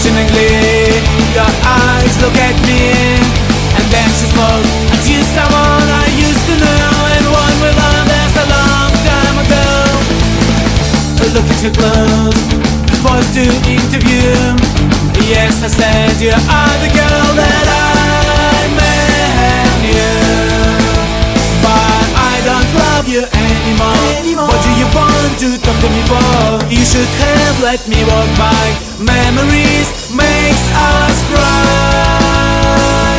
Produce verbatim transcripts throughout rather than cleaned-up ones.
Questioningly, your eyes look at me, and then she spoke to someone I used to know, and one with others a long time ago. Look at your clothes, forced to interview. Yes, I said you are the girl that I met knew, but I don't love you anymore. What do you want to talk to me for? You should have let me walk by. Memories makes us cry.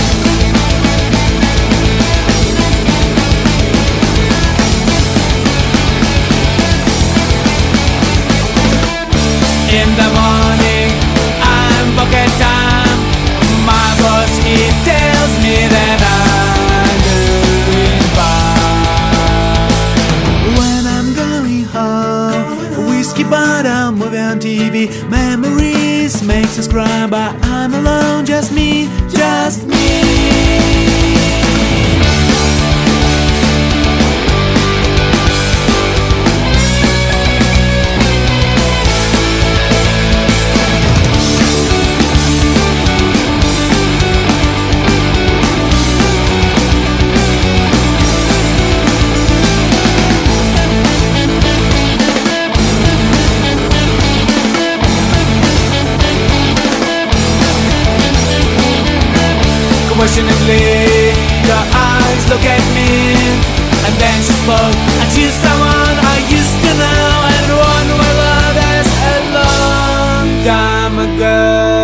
In the morning, I'm pocket time. My boss, he tells me that I'm doing fine. When I'm going home, whiskey bottle, movie on T V. Memories makes us cry, but I'm alone, just me, just me. Questioningly, your eyes look at me, and then she spoke to someone I used to know, and one with others a long time ago.